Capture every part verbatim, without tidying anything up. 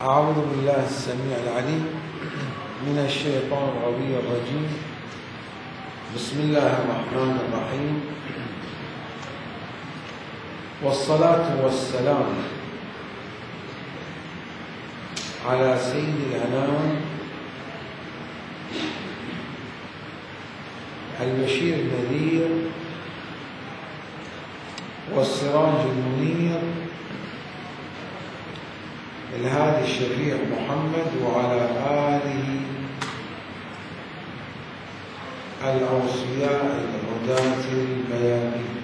أعوذ بالله السميع العليم من الشيطان الغوي الرجيم. بسم الله الرحمن الرحيم، والصلاة والسلام على سيد الأنام البشير النذير والسراج المنير الهادي الشفيع محمد وعلى آله الأوصياء الهداة الميامين،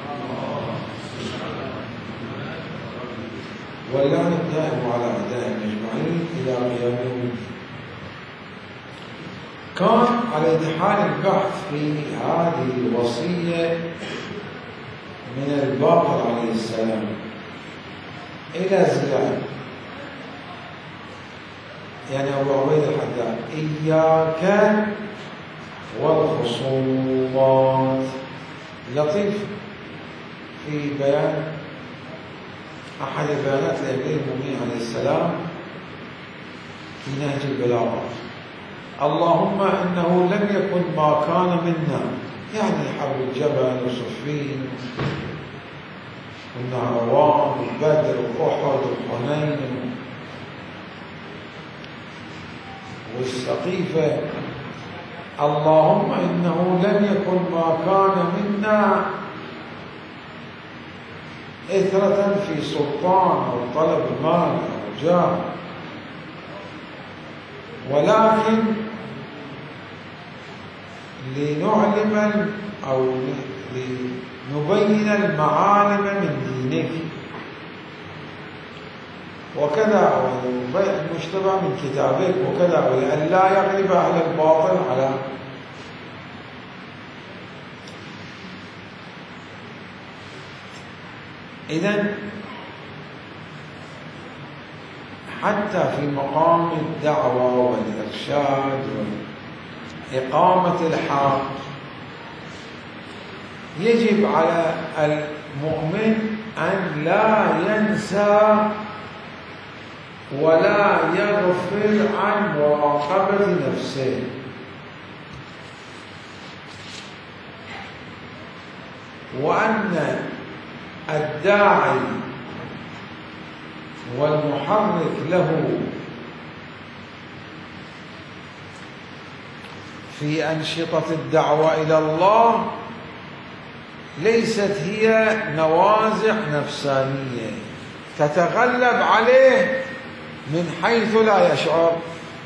واللعن الدائم على أعدائهم أجمعين إلى قيام يوم الدين. كان على حال البحث في هذه الوصية من الباقر عليه السلام إلى زياد، يعني أبو عبيد الحداد: إياك والخصومات. لطيف في بيان أحد البيانات لأمير المؤمنين عليه السلام في نهج البلاغة: اللهم إنه لم يكن ما كان منا، يعني حرب الجبل وصفين والنهروان وبدر وأحد وحنين والسقيفة. اللهم إنه لم يكن ما كان منا إثرة في سلطان أو طلب مال أو جاه، ولكن لنعلم أو لنبين المعالم من دينك، وكذا المجتمع من كتابك، وكذا ولأن لا يغلب أهل الباطل على إذن حتى في مقام الدعوة والإرشاد وإقامة الحق يجب على المؤمن أن لا ينسى ولا يغفل عن مراقبة نفسه، وأن الداعي والمحرك له في أنشطة الدعوة إلى الله ليست هي نوازع نفسانية تتغلب عليه من حيث لا يشعر.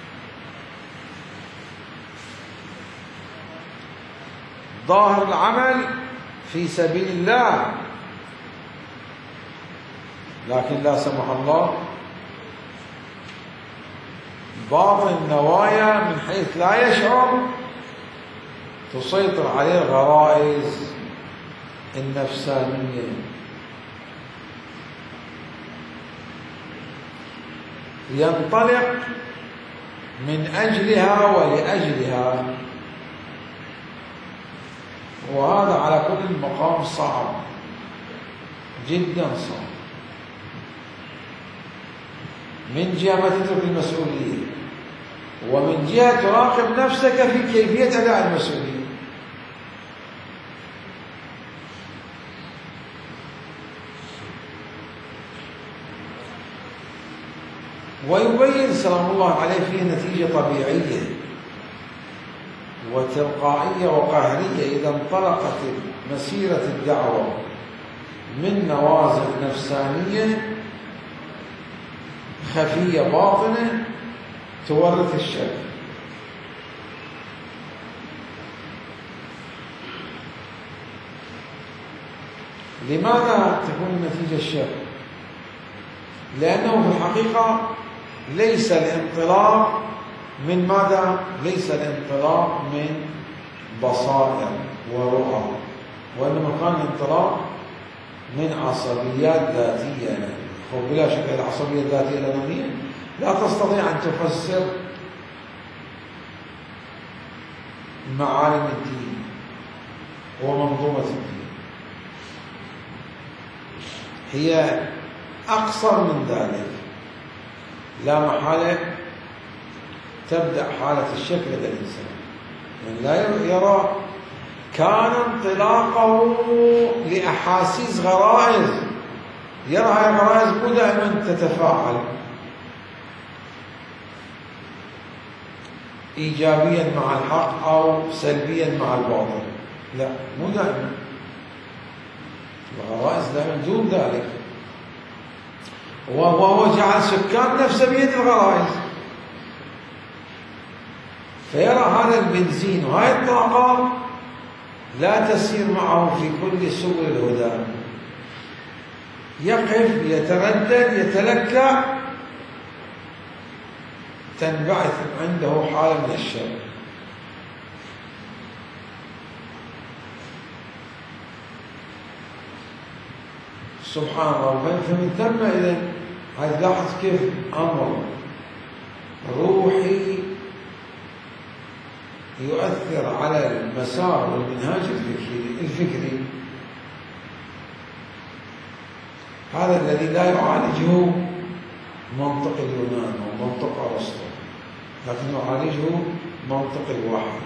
ظاهر العمل في سبيل الله، لكن لا سمح الله باطن النوايا من حيث لا يشعر تسيطر عليه الغرائز النفسانية، ينطلق من أجلها ولأجلها، وهذا على كل مقام صعب جدا صعب. من جهة ما تترك المسؤولية، ومن جهة تراقب نفسك في كيفية أداء المسؤولية. ويبين سلام الله عليه فيه نتيجة طبيعية وتلقائية وقهرية إذا انطلقت مسيرة الدعوة من نوازع نفسانية خفية باطنة تورث الشك. لماذا تكون النتيجة الشك؟ لأنه في الحقيقة ليس الانطلاق من ماذا؟ ليس الانطلاق من بصائر ورؤى، وإنما كان الانطلاق من عصبيات ذاتية. وبلا شك العصبية الذاتية الأنانية لا تستطيع أن تفسر معالم الدين ومنظومة الدين، هي أقصر من ذلك. لا محالة تبدأ حالة الشك لدى الإنسان، من لا يرى كان انطلاقه لأحاسيس غرائز، يرى هاي الغرائز مو دائما تتفاعل إيجابيا مع الحق أو سلبيا مع الباطل، لا مو دائما، الغرائز دائما دون ذلك، وهو جعل سكان نفسه بيد الغرائز، فيرى هذا البنزين وهذه الطاقات لا تسير معه في كل سبل الهدى، يقف يتردد يتلكأ، تنبعث عنده حالة من الشك. سبحان الله. فمن ثم إذن هذا لاحظ كيف أمر روحي يؤثر على المسار والمنهاج الفكري الفكري هذا الذي لا يعالجه منطق اليونان ومنطق أرسطو، لكن يعالجه منطق الوحي.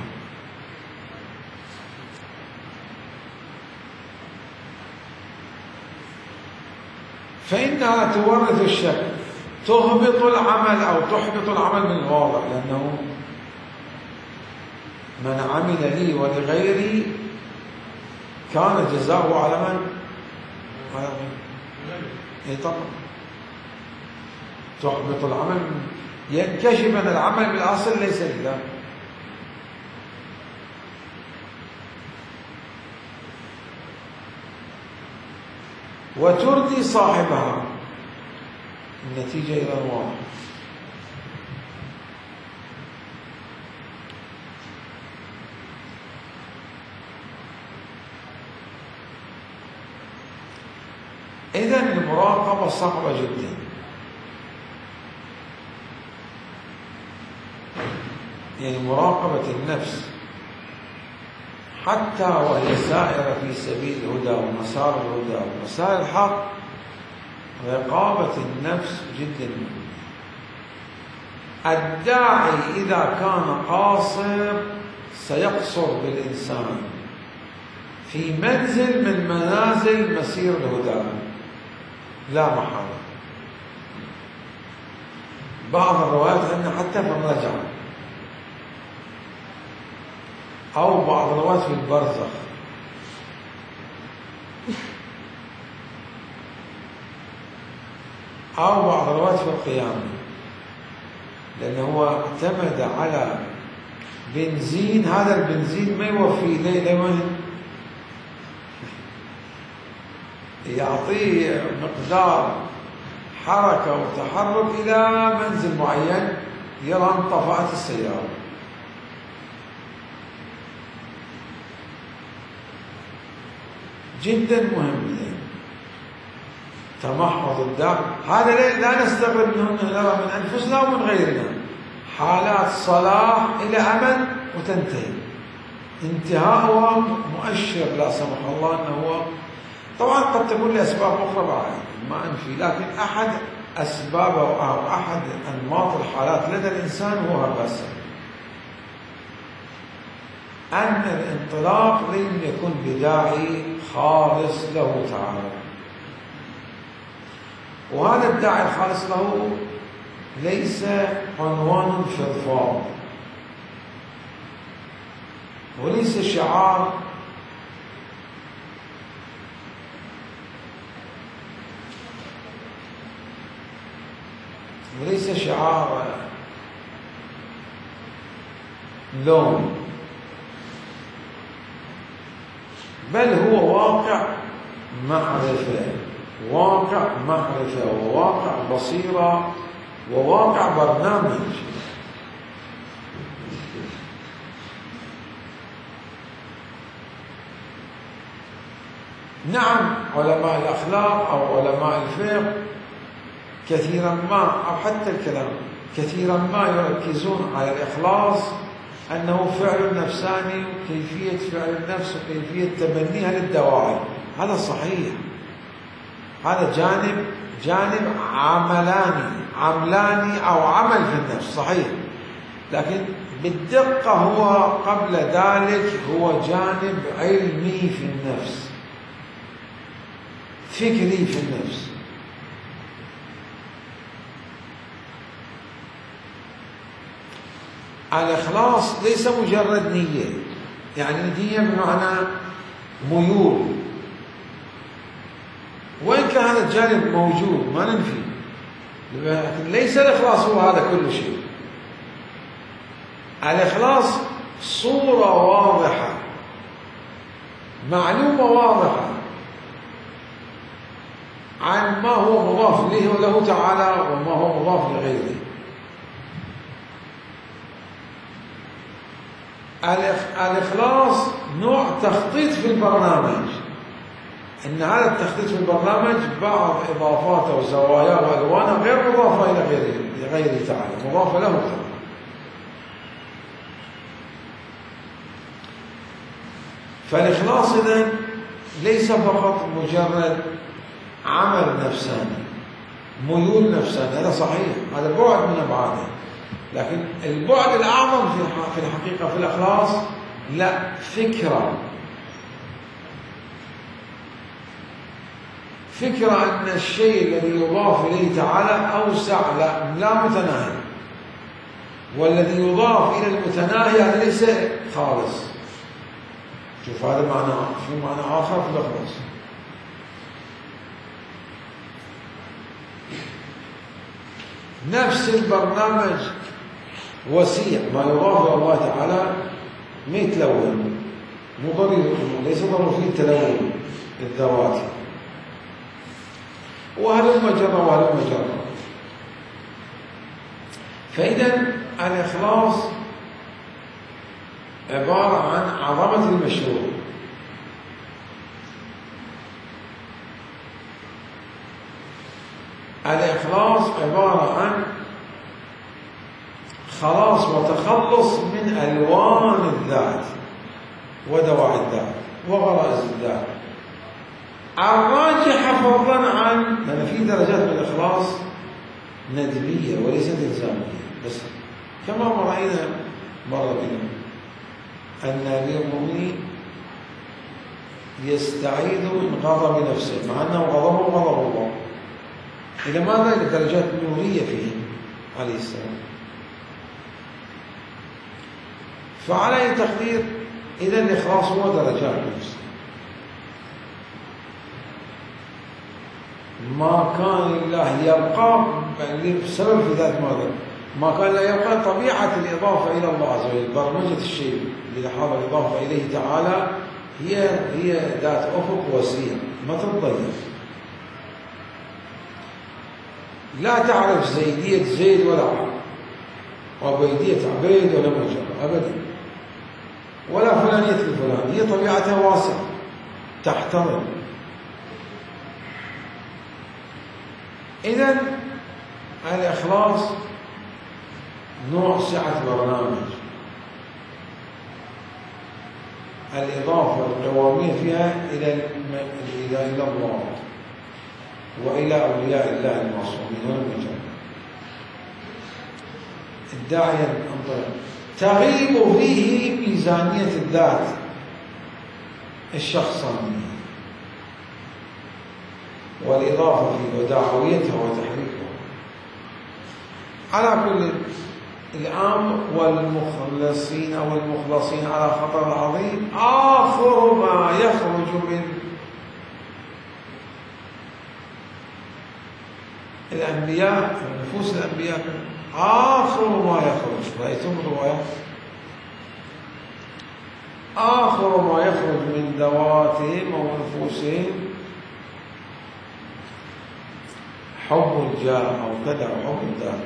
فإنها تورث الشك، تهبط العمل أو تحبط العمل من الواضح، لأنه من عمل لي ولغيري كان جزاؤه على من؟ على من؟ إيه طبعا تحبط العمل، ينكشف أن العمل بالأصل ليس لله. وتردي صاحبها، النتيجة إلى الواضح. إذن المراقبة صعبة جدا، يعني مراقبة النفس حتى وهي سائرة في سبيل الهدى ومسار الهدى ومسار الحق، رقابة النفس جدا مهمة. الداعي إذا كان قاصر سيقصر بالإنسان في منزل من منازل مسير الهدى لا محالة. بعض الروايات أن حتى في الرجعة، أو بعض الروايات في البرزخ، أو بعض الروايات في القيامة، لأنه هو اعتمد على بنزين، هذا البنزين ما يوفي ليه، يعطيه مقدار حركة وتحرك إلى منزل معين يرى انطفأت السيارة. جدا مهم تمحض الدم، هذا لا نستغرب منه، نرى من أنفسنا ومن غيرنا حالات صلاح إلى أمد وتنتهي، انتهاءها مؤشر لا سمح الله أنه هو طبعا قد تكون لأسباب أخرى بعد ما أنفي، لكن أحد أسباب أو أحد أنماط الحالات لدى الإنسان هو هذا السبب، أن الانطلاق لم يكن بداعي خالص له تعالى، وهذا الداعي الخالص له ليس عنوان فضفاض، وليس شعار وليس شعار لون، بل هو واقع معرفة، واقع معرفة وواقع بصيرة وواقع برنامج. نعم علماء الأخلاق أو علماء الفقه كثيرا ما، أو حتى الكلام كثيرا ما يركزون على الإخلاص أنه فعل نفساني وكيفية فعل النفس وكيفية تبنيها للدواعي، هذا صحيح، هذا جانب جانب عملاني عملان أو عمل في النفس صحيح، لكن بالدقة هو قبل ذلك هو جانب علمي في النفس، فكري في النفس. الإخلاص ليس مجرد نية، يعني نية بمعنى ميول، وإن كان هذا الجانب موجود ما ننفي، لكن ليس الإخلاص هو هذا كل شيء. الإخلاص صورة واضحة، معلومة واضحة عن ما هو مضاف إليه له تعالى وما هو مضاف لغيره. الإخلاص نوع تخطيط في البرنامج، إن هذا التخطيط في البرنامج بعض إضافاته وزواياه وألوانه غير مضافة إلى غيره لغيره تعالى، مضافة له تعالى. فالإخلاص إذن ليس فقط مجرد عمل نفساني، ميول نفساني، هذا صحيح، هذا بعد من أبعاده، لكن البعد الأعظم في الحقيقة في الإخلاص لا، فكرة فكرة أن الشيء الذي يضاف إليه تعالى أوسع، لا, لا متناهي، والذي يضاف إلى المتناهي هذا ليس خالص. شوف هذا معنى، في معنى آخر في الإخلاص. نفس البرنامج وسيع، ما يضاف إلى الله تعالى ما يتلون، مو ضروري، ليس ضروري فيه التلون الذواتي، وهلم جرى وهلم جرى. فإذا الإخلاص عبارة عن عظمة المشروع، الإخلاص عبارة عن خلاص وتخلص من ألوان الذات ودواعي الذات وغرائز الذات الراجحة فضلا عن، لأن في درجات من الإخلاص ندبية وليست إلزامية، بس كما رأينا مرة بنا أن المؤمن يستعيذ من غضب نفسه مع أنه غضبه غضب الله. إلى ماذا؟ إلى درجات نورية فيه عليه السلام. فعلى أي تقدير إذا الإخلاص هو درجات نفسه. ما كان الله يبقى بسبب في ذات ماذا؟ ما كان لا يبقى طبيعة الإضافة إلى الله عز وجل، برمجة الشيء لحاظ الإضافة إليه تعالى هي هي ذات أفق وسيع ما تتضيق. لا تعرف زيدية زيد ولا عبد، وعبيدية عبيد ولا مجرد أبدا، ولا فلانية الفلان، هي طبيعتها واسعة تحتمل. إذن الإخلاص نوع سعة برنامج، الإضافة القوامية فيها إلى إلى إلى الله وإلى أولياء الله المعصومين والمجرد. الداعية الأمطار تغيب فيه ميزانية الذات الشخصانية والإضافة فيه ودعويتها وتحريكها. على كل الأمر والمخلصين أو المخلصين على خطر عظيم، آخر ما يخرج من الأنبياء ونفوس الأنبياء، آخر ما يخرج، رأيتم الرواية، آخر ما يخرج من ذواتهم أو نفوسهم حب الجاه أو كذا أو حب الدار.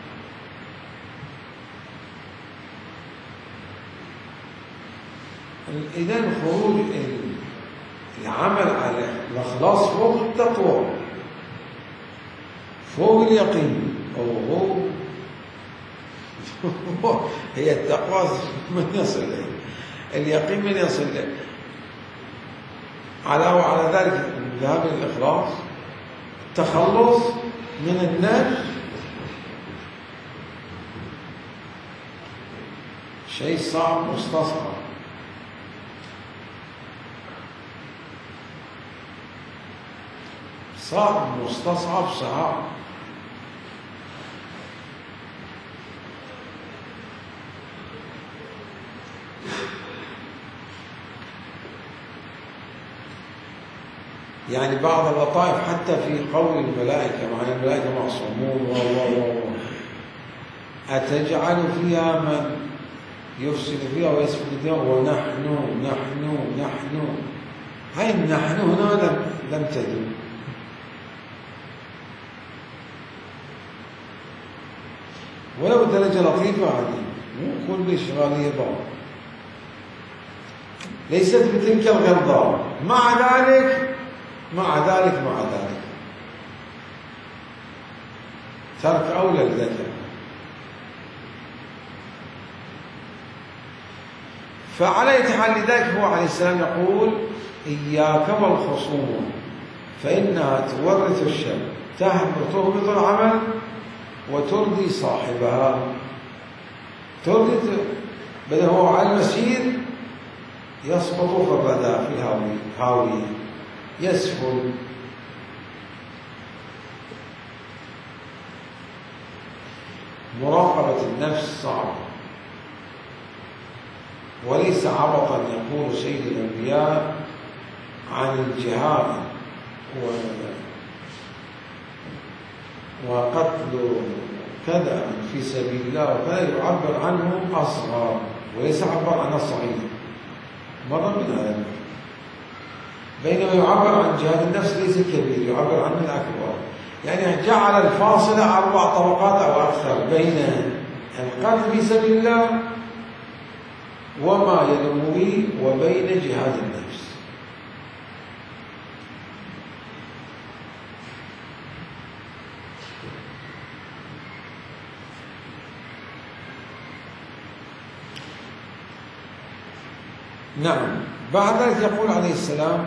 إذن خروج العمل على الإخلاص فوق التقوى، فوق اليقين، أو هو هي التقوى من يصل إليه، اليقين من يصل إليه. على وعلى ذلك ذهاب الإخلاص، التخلص من النفس شيء صعب مستصعب. صعب مستصعب صعب. يعني بعض اللطائف حتى في قول الملائكة، مع الملائكة معصومون و و و أتجعل فيها من يفسد فيها ويسفك فيها ونحن نحن نحن هاي النحن هنا لم لم تدل. ولو درجة لطيفة عادي، مو كل إشغالية بعض، ليست بتلك الغلظة. مع ذلك مع ذلك مع ذلك ترك أولى الذكر. فعلى حال لذلك هو عليه السلام يقول إياك والخصومة فإنها تورث الشر، تهبط العمل وتردي صاحبها. تردي بل هو على المسير يسقط في الردى في الهاوية يسفل. مراقبة النفس صعبة، وليس عبطا يقول سيد الأنبياء عن الجهاد وقتل كذا في سبيل الله وكذا يعبر عنه أصغر وليس عبر عنه صغير مرة من هذا، بينما يعبر عن جهاد النفس ليس كبير، يعبر عنه الأكبر. يعني جعل الفاصلة أربع طبقات أو أكثر بين القتل في سبيل الله وما ينموه وبين جهاد النفس. نعم. بعد ذلك يقول عليه السلام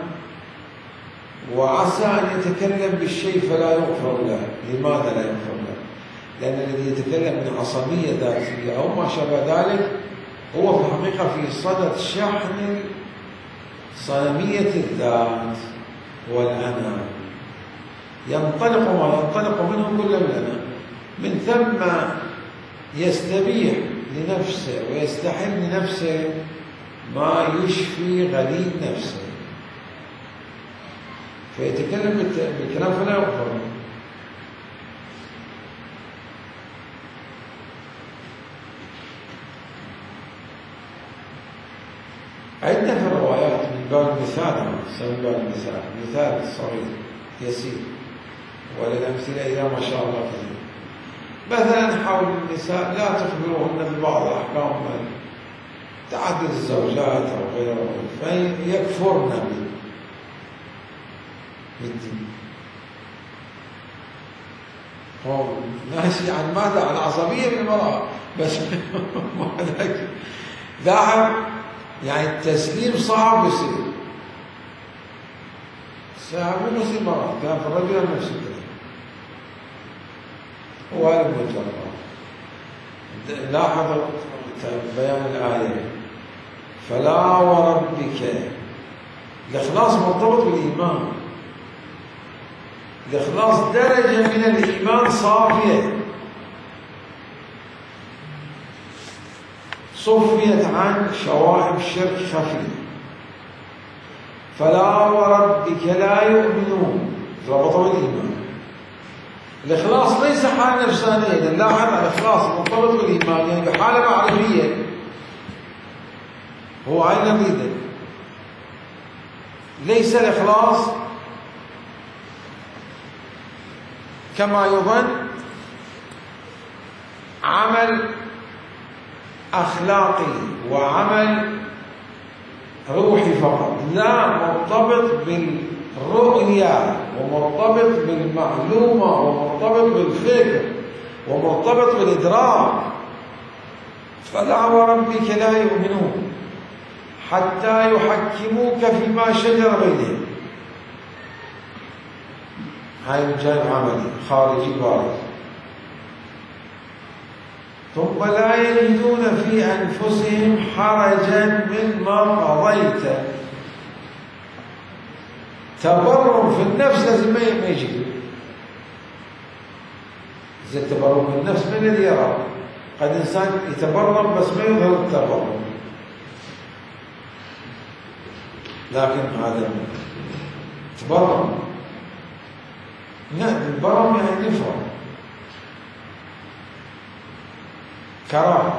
وعسى أن يتكلم بالشيء فلا يغفر له. لماذا لا يغفر له؟ لأن الذي يتكلم من عصبية ذاتية أو ما شابه ذلك هو في الحقيقة في صدد شحن صنمية الذات والأنا، ينطلق ما ينطلق منه كل الأنا، من ثم يستبيح لنفسه ويستحل لنفسه ما يشفي غليل نفسه، فيتكلم بالكلام فلا يغفر له. عندنا في الروايات من باب المثال، من باب المثال مثال صغير يسير، وللأمثلة إذا ما شاء الله كثير. مثلا حول النساء لا تخبروهن ببعض الأحكام تعدد الزوجات أو غيره فيكفرن بالدين. هو ناشي عن ماذا؟ عن عصبية بالمرأة بس ذاك لاحظ يعني التسليم صعب يصير صعب مو يصير مرأة، كان في الرجل نفس الكلام. هو هذا المجرد. لاحظ بيان الآية فلا وربك. الإخلاص مرتبط بالإيمان، الإخلاص درجة من الإيمان صافية صفيت عن شوائب شرك خفي. فلا وربك لا يؤمنون ربطوا بالإيمان. الإخلاص ليس حالة نفسانية، نلاحظ الإخلاص مرتبط بالإيمان يعني بحالة معرفية، هو عين نقيضة. ليس الإخلاص كما يظن عمل أخلاقي وعمل روحي فقط، لا، مرتبط بالرؤية ومرتبط بالمعلومة ومرتبط بالفكر ومرتبط بالإدراك. فلا وربك لا يؤمنون حتى يحكموك فيما شجر بينهم. هاي من جانب عملي خارجي بارز. ثم لا يجدون في أنفسهم حرجا مما قضيت. تبرم في النفس لازم ما يجي. إذا التبرم في النفس من الذي يرى؟ قد إنسان يتبرم بس ما يظهر التبرم، لكن هذا تبرم. نعم، البرم يعني نفرة، كراهة.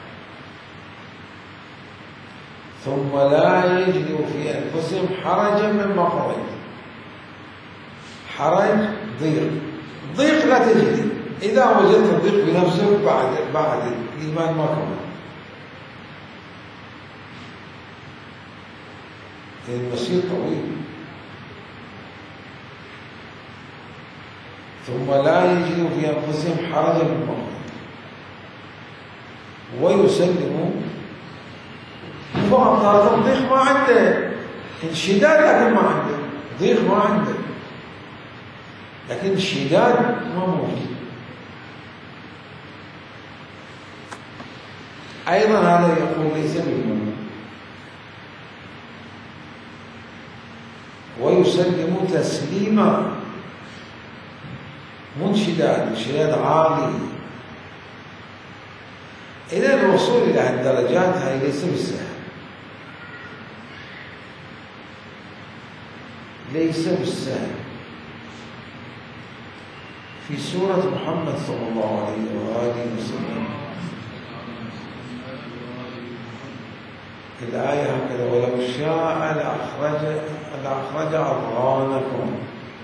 ثم لا يجدوا في أنفسهم حرجا مما قضيت. حرج ضيق، ضيق لا تجد. إذا وجدت الضيق بنفسك بعد بعد الإيمان ما كمل. المسير طويل. ثم لا يجدوا في أنفسهم حرجا مما قضيت ويسلموا. فقط هذا الضيق ما عنده انشداد، لكن ما عنده ضيق، ما عنده لكن انشداد ما موجود. أيضا هذا يقول ليس بالمؤمن. ويسلم تسليما منشداد، انشداد عالي. إذا الوصول إلى الدرجات هذه ليس بالسهل، ليس بالسهل. في سورة محمد صلى الله عليه وآله وسلم الآية هكذا: ولو شاء لأخرج لأخرج أضغانكم.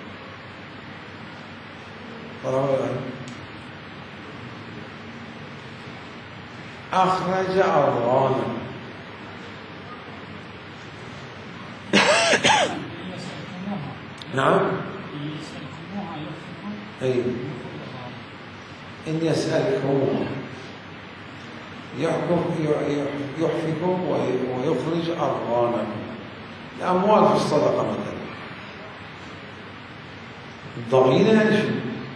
أخرج أضغانكم. نعم. أي إن يسألكم يحكم يحفكم ويخرج أضغانكم. الأموال في الصدقة مثلا. الضغينة يعني شو؟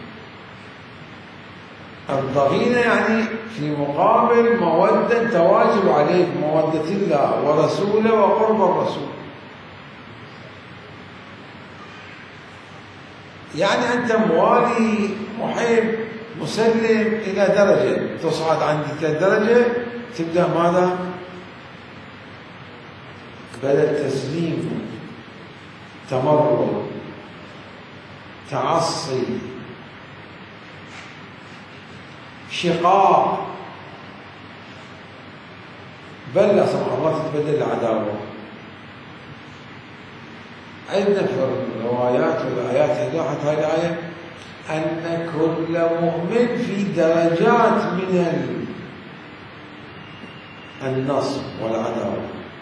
الضغينة يعني في مقابل مودة تواجب عليك، مودة الله ورسوله وقرب الرسول. يعني أنت موالي، محب، مسلم إلى درجة، تصعد عندك الدرجة تبدأ ماذا؟ بدأ التسليم، تمرد، تعصي، شقاق، بل لا سمح الله تتبدل العداوة. عندنا في الروايات والآيات هذه هاي الآية أن كل مؤمن في درجات من النصب والعداوة.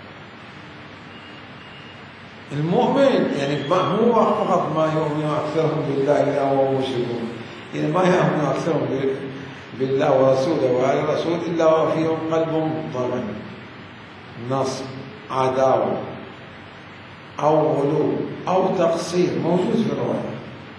المؤمن يعني ما هو فقط ما يؤمن أكثرهم بالله إلا وهو مشركون، يعني ما يؤمن أكثرهم بالله ورسوله وعلى الرسول إلا وفيهم قلب ضمن نصب، عداوة أو غلو أو تقصير موجود في الرواية.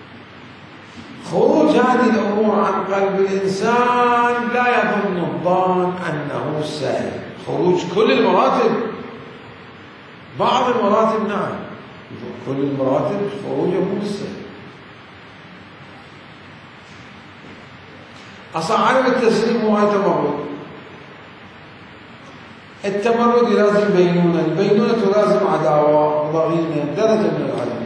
خروج هذه الأمور عن قلب الإنسان لا يظن الظان أنه سهل. خروج كل المراتب، بعض المراتب نعم، كل المراتب خروجه مو بالسهل. أصلا عدم التسليم هو التمرد. التمرد لازم بينونة، البينونة لازم عداوة، ضغينة، درجة من العدم.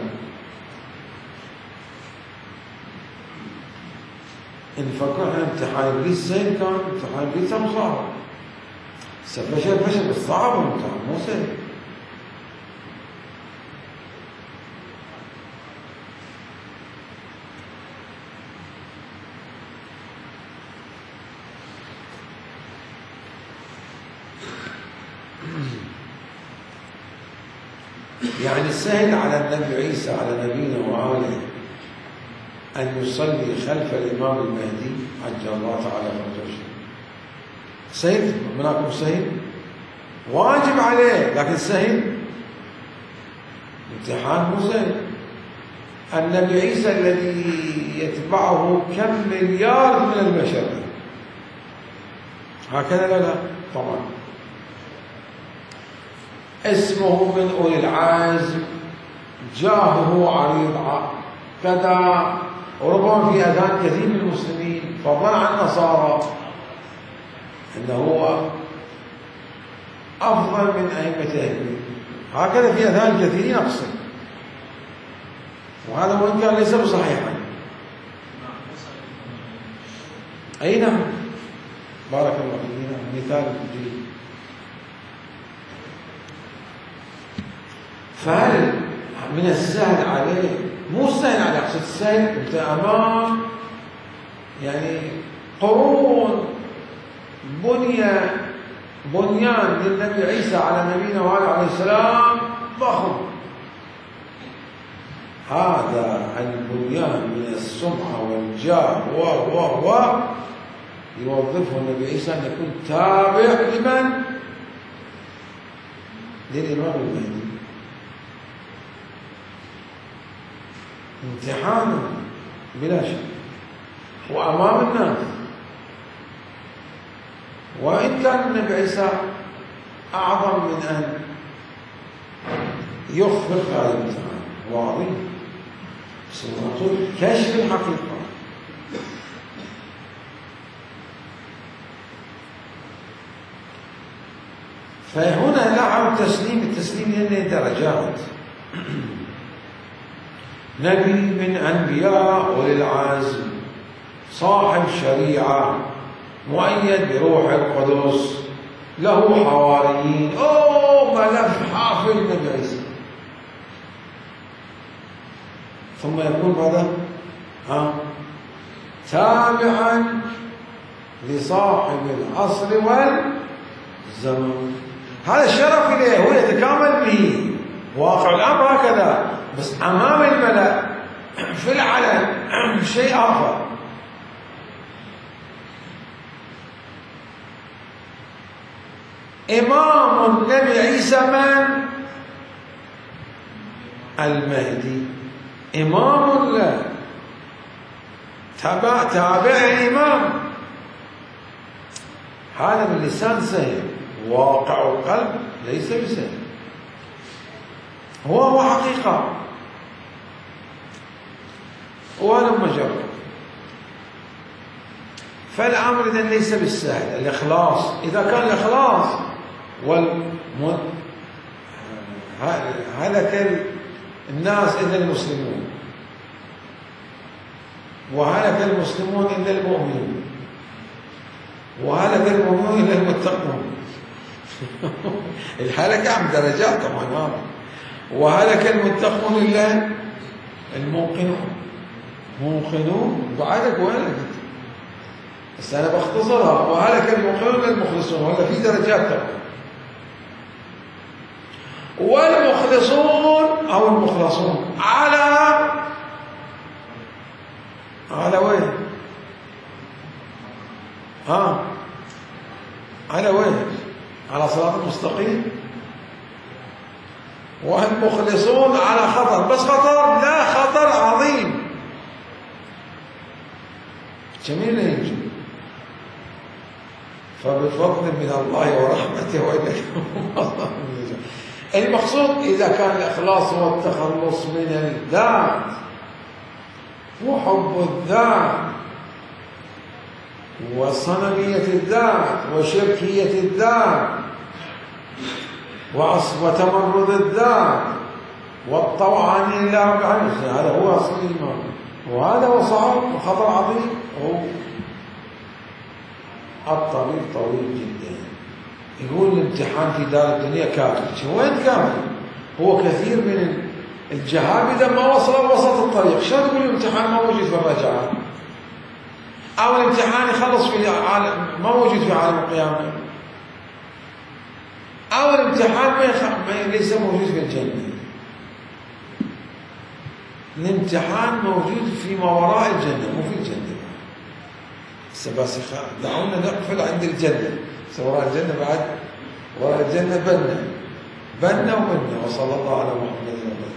نفكر احنا امتحان ابليس زين كان، امتحان ابليس هم صعب. فشل فشل بس صعب الامتحان مو سهل. يعني سهل على النبي عيسى على نبينا وآله أن يصلي خلف الإمام المهدي عجل الله تعالى فرجه. سهل مناكم سهل، واجب عليه لكن سهل، امتحان مو سهل. النبي عيسى الذي يتبعه كم مليار من البشر هكذا لا لا طبعا. اسمه من أولي العزم، جاهه عريض كذا، وربما في أذهان كثير من المسلمين فضلا عن النصارى أنه هو أفضل من أئمة أهل البيت، هكذا في أذهان كثيرين أقصد، وهذا وإن كان ليس بصحيحا. أي نعم، بارك الله فينا، مثال جيد. فهل من السهل عليه؟ مو سهل عليه، أقصد السهل أنت أمام يعني قرون بني بنيان للنبي عيسى على نبينا وعلى عليه السلام ضخم، هذا البنيان من السمعة والجاه و و و يوظفه النبي عيسى أن يكون تابع لمن؟ للإمام المهدي. امتحانه بلا شك وأمام الناس، وإن كان النبي عيسى أعظم من أن يخفق هذا الامتحان واضح، سنة كشف الحقيقة. فهنا لعب تسليم، التسليم هنا درجات. نبي من أنبياء أولي العزم، صاحب شريعة، مؤيد بروح القدس، له حواريين، أوه ملف حافل النبي عيسى. ثم يكون ماذا؟ ها؟ تابعا لصاحب العصر والزمن، هذا الشرف إليه، هو يتكامل به. واقع الأمر هكذا، بس أمام الملأ في العلن شيء آخر. إمام النبي عيسى من؟ المهدي، إمام لا تابع تابع الإمام. هذا باللسان سهل، واقع القلب ليس بسهل، هو هو حقيقة ولا مجرد. فالأمر إذن ليس بالسهل. الإخلاص، إذا كان الإخلاص والم... هلك الناس إلا المسلمون، وهلك المسلمون إلا المؤمنون، وهلك المؤمنون إلا المتقون. الهلك عم درجات طبعا، وهلك المتقون إلا الموقنون. موقنون بعدك وهلك، بس أنا بختصرها، وهلك الموقنون إلا المخلصون، ولا في درجات طبعا. والمخلصون أو المخلصون على على وين؟ ها؟ على وين؟ على صراط المستقيم. والمخلصون على خطر، بس خطر لا خطر عظيم جميل ينجو. فبفضل من الله ورحمته وإليكم. المقصود إذا كان الإخلاص هو التخلص من الذات وحب الذات وصنمية الذات وشركية الذات وتمرد الذات والطوعان لله رب العالمين، هذا هو أصل الإيمان، وهذا هو صعب وخطر عظيم. هو الطريق طويل جدا. يقول الامتحان في دار الدنيا كافر، وين كافر؟ هو كثير من الجهابذة ما وصل وسط الطريق. شو تقول الامتحان ما موجود في الرجعة، أو الامتحان يخلص في عالم ما موجود في عالم القيامة، أو الامتحان ما, يخ... ما ليس موجود في الجنة. الامتحان موجود في ما وراء الجنة مو في الجنة. بس دعونا نقفل عند الجنة، وراء الجنة بعد، وراء الجنة بنا بنا وبنا. وصلى الله على محمد.